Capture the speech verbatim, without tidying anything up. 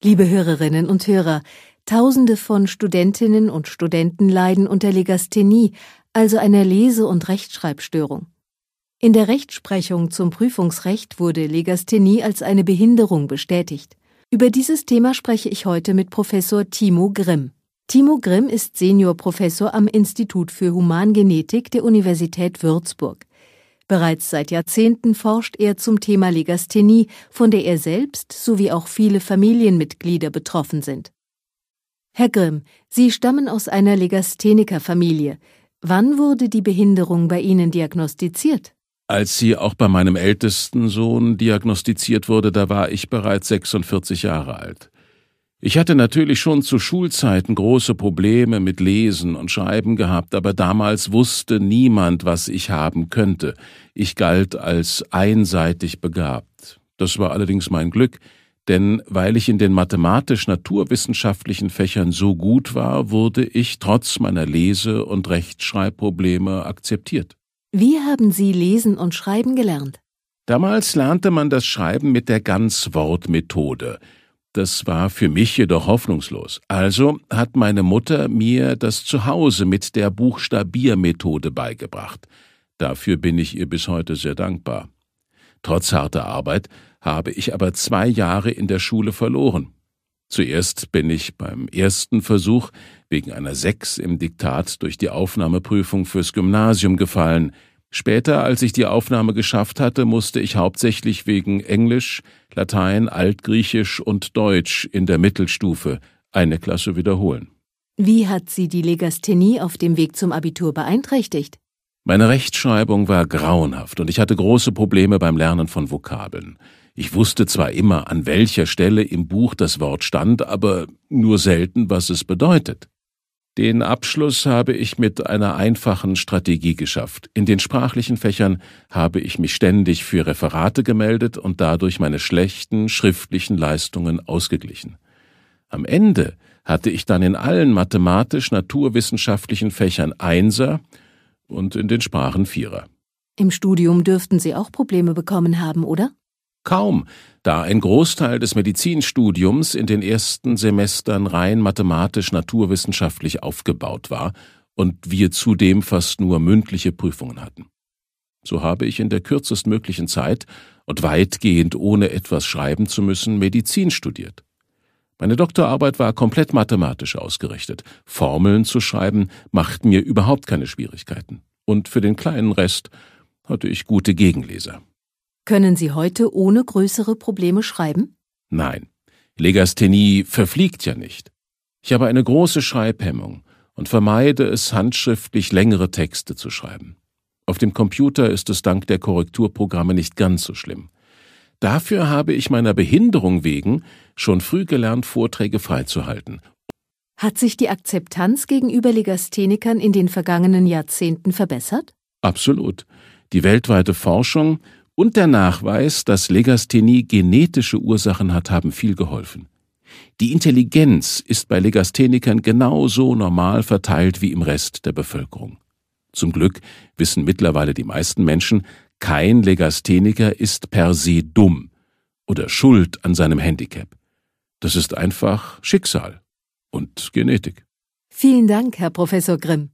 Liebe Hörerinnen und Hörer, Tausende von Studentinnen und Studenten leiden unter Legasthenie, also einer Lese- und Rechtschreibstörung. In der Rechtsprechung zum Prüfungsrecht wurde Legasthenie als eine Behinderung bestätigt. Über dieses Thema spreche ich heute mit Professor Timo Grimm. Timo Grimm ist Seniorprofessor am Institut für Humangenetik der Universität Würzburg. Bereits seit Jahrzehnten forscht er zum Thema Legasthenie, von der er selbst sowie auch viele Familienmitglieder betroffen sind. Herr Grimm, Sie stammen aus einer Legastheniker-Familie. Wann wurde die Behinderung bei Ihnen diagnostiziert? Als sie auch bei meinem ältesten Sohn diagnostiziert wurde, da war ich bereits sechsundvierzig Jahre alt. Ich hatte natürlich schon zu Schulzeiten große Probleme mit Lesen und Schreiben gehabt, aber damals wusste niemand, was ich haben könnte. Ich galt als einseitig begabt. Das war allerdings mein Glück, denn weil ich in den mathematisch-naturwissenschaftlichen Fächern so gut war, wurde ich trotz meiner Lese- und Rechtschreibprobleme akzeptiert. Wie haben Sie Lesen und Schreiben gelernt? Damals lernte man das Schreiben mit der Ganzwortmethode. Das war für mich jedoch hoffnungslos. Also hat meine Mutter mir das zu Hause mit der Buchstabiermethode beigebracht. Dafür bin ich ihr bis heute sehr dankbar. Trotz harter Arbeit habe ich aber zwei Jahre in der Schule verloren. Zuerst bin ich beim ersten Versuch wegen einer Sechs im Diktat durch die Aufnahmeprüfung fürs Gymnasium gefallen. Später, als ich die Aufnahme geschafft hatte, musste ich hauptsächlich wegen Englisch, Latein, Altgriechisch und Deutsch in der Mittelstufe eine Klasse wiederholen. Wie hat Sie die Legasthenie auf dem Weg zum Abitur beeinträchtigt? Meine Rechtschreibung war grauenhaft und ich hatte große Probleme beim Lernen von Vokabeln. Ich wusste zwar immer, an welcher Stelle im Buch das Wort stand, aber nur selten, was es bedeutet. Den Abschluss habe ich mit einer einfachen Strategie geschafft. In den sprachlichen Fächern habe ich mich ständig für Referate gemeldet und dadurch meine schlechten schriftlichen Leistungen ausgeglichen. Am Ende hatte ich dann in allen mathematisch-naturwissenschaftlichen Fächern Einser und in den Sprachen Vierer. Im Studium dürften Sie auch Probleme bekommen haben, oder? Kaum, da ein Großteil des Medizinstudiums in den ersten Semestern rein mathematisch-naturwissenschaftlich aufgebaut war und wir zudem fast nur mündliche Prüfungen hatten. So habe ich in der kürzestmöglichen Zeit und weitgehend ohne etwas schreiben zu müssen Medizin studiert. Meine Doktorarbeit war komplett mathematisch ausgerichtet. Formeln zu schreiben macht mir überhaupt keine Schwierigkeiten. Und für den kleinen Rest hatte ich gute Gegenleser. Können Sie heute ohne größere Probleme schreiben? Nein, Legasthenie verfliegt ja nicht. Ich habe eine große Schreibhemmung und vermeide es, handschriftlich längere Texte zu schreiben. Auf dem Computer ist es dank der Korrekturprogramme nicht ganz so schlimm. Dafür habe ich meiner Behinderung wegen schon früh gelernt, Vorträge freizuhalten. Hat sich die Akzeptanz gegenüber Legasthenikern in den vergangenen Jahrzehnten verbessert? Absolut. Die weltweite Forschung und der Nachweis, dass Legasthenie genetische Ursachen hat, haben viel geholfen. Die Intelligenz ist bei Legasthenikern genauso normal verteilt wie im Rest der Bevölkerung. Zum Glück wissen mittlerweile die meisten Menschen, kein Legastheniker ist per se dumm oder schuld an seinem Handicap. Das ist einfach Schicksal und Genetik. Vielen Dank, Herr Professor Grimm.